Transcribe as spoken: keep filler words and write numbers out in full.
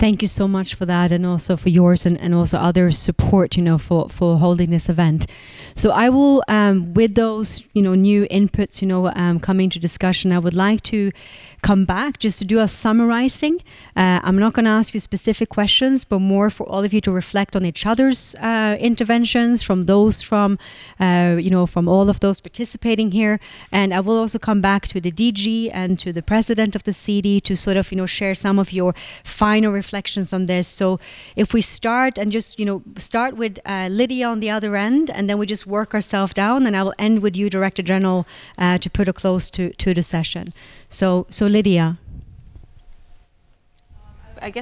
Thank you so much for that, and also for yours and, and also others' support, you know, for, for holding this event. So I will, um, with those, you know, new inputs, you know, um, coming to discussion, I would like to come back just to do a summarizing. Uh, I'm not going to ask you specific questions, but more for all of you to reflect on each other's uh, interventions, from those from, uh, you know, from all of those participating here. And I will also come back to the D G and to the president of the C D to sort of, you know, share some of your final reflections on this. So if we start and just, you know, start with uh, Lydia on the other end, and then we just work ourselves down, and I will end with you, Director General, uh, to put a close to, to the session. So, so Lydia.